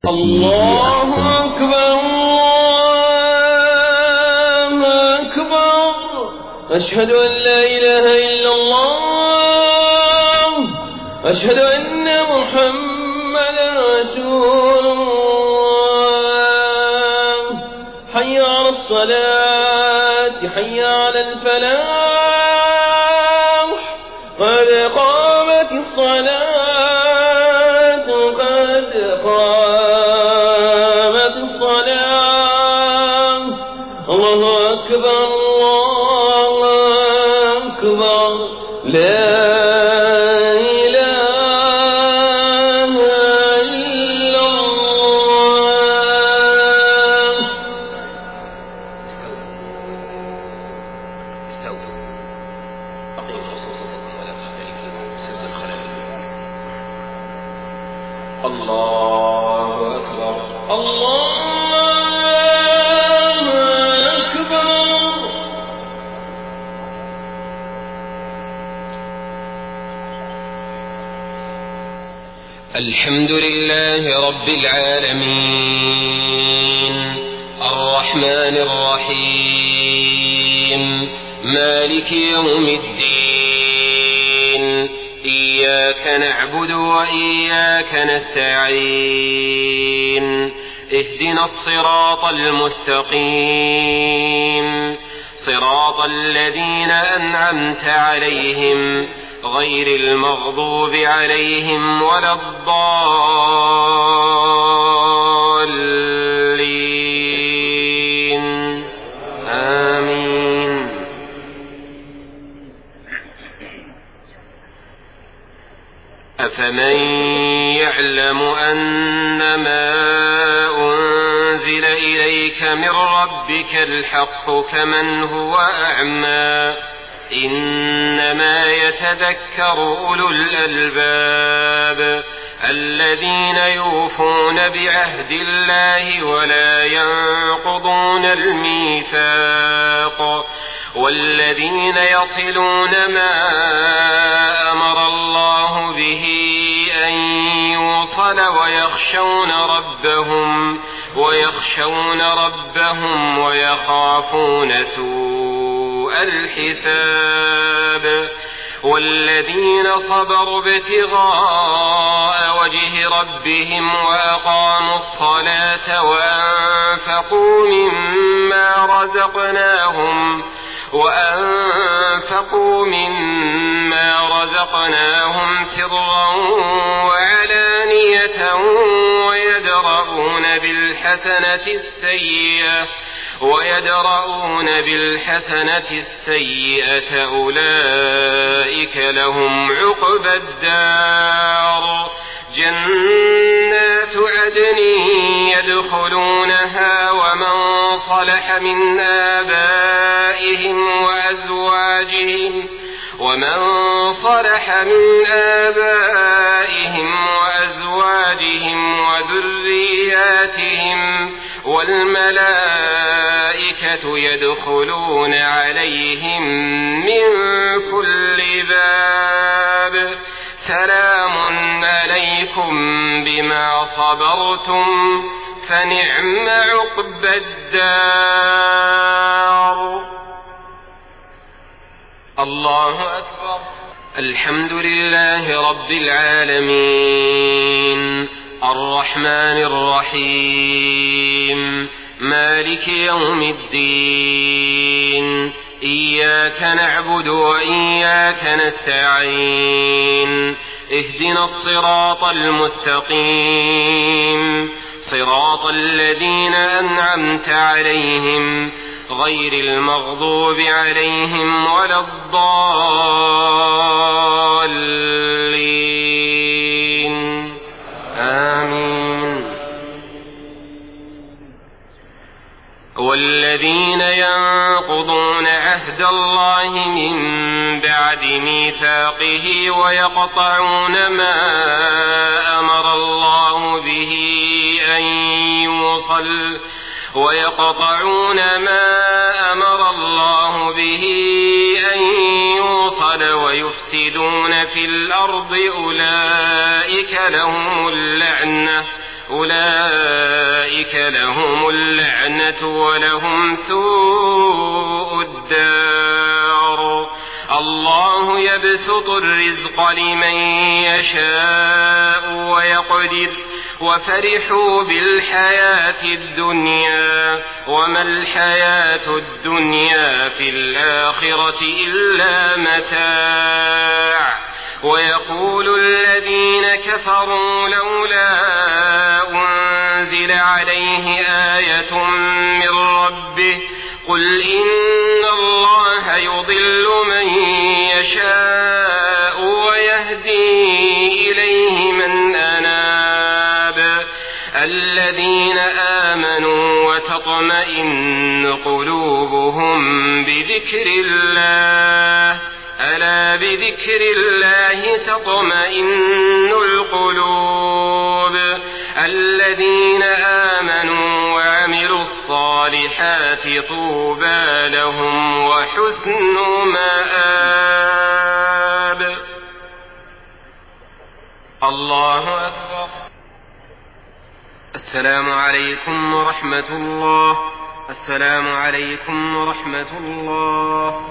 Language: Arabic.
الله أكبر الله أكبر أشهد أن لا إله إلا الله أشهد أن محمدا رسول الله حي على الصلاة حي على الفلاح قد قامت الصلاة قد قامت الصلاة الله أكبر الله أكبر لا إله إلا الله. استووا أقيموا صوتكم ولا تختلفوا سلسل خلل. الله أكبر الله أكبر. الحمد لله رب العالمين الرحمن الرحيم مالك يوم الدين إياك نعبد وإياك نستعين اهدنا الصراط المستقيم صراط الذين أنعمت عليهم غير المغضوب عليهم ولا الضالين آمين. أفمن يعلم أنما أنزل إليك من ربك الحق كمن هو أعمى إنما يتذكر أولو الألباب الذين يوفون بعهد الله ولا ينقضون الميثاق والذين يصلون ما أمر الله به أن يوصل ويخشون ربهم ويخافون سوء الحساب والذين صبروا ابتغاء وجه ربهم وأقاموا الصلاة وأنفقوا مما رزقناهم سرا وعلانية ويدرؤون بالحسنة السيئة أولئك لهم عقبى الدار جنات عدن يدخلونها ومن صلح من آبائهم وأزواجهم وذرياتهم والملائكة يدخلون عليهم من كل باب سلام عليكم بما صبرتم فنعم عقبى الدار. الله أكبر. الحمد لله رب العالمين الرحمن الرحيم مالك يوم الدين إياك نعبد وإياك نستعين اهدنا الصراط المستقيم صراط الذين أنعمت عليهم غير المغضوب عليهم ولا الضالين آمين. والذين ينقضون عهد الله من بعد ميثاقه ويقطعون ما أمر الله به أن يوصل ويفسدون في الأرض أولئك لهم اللعنة ولهم سوء الدار. الله يبسط الرزق لمن يشاء ويقدر وفرحوا بالحياة الدنيا وما الحياة الدنيا في الآخرة إلا متاع. ويقول الذين كفروا لولا أنزل عليه آية من ربه قل إن الله يضل من يشاء ويهدي إليه من أناب. الذين آمنوا وتطمئن قلوبهم بذكر الله ألا بذكر الله تطمئن القلوب. الذين آمنوا وعملوا الصالحات طوبى لهم وحسن مآب. الله أكبر. السلام عليكم ورحمة الله. السلام عليكم ورحمة الله.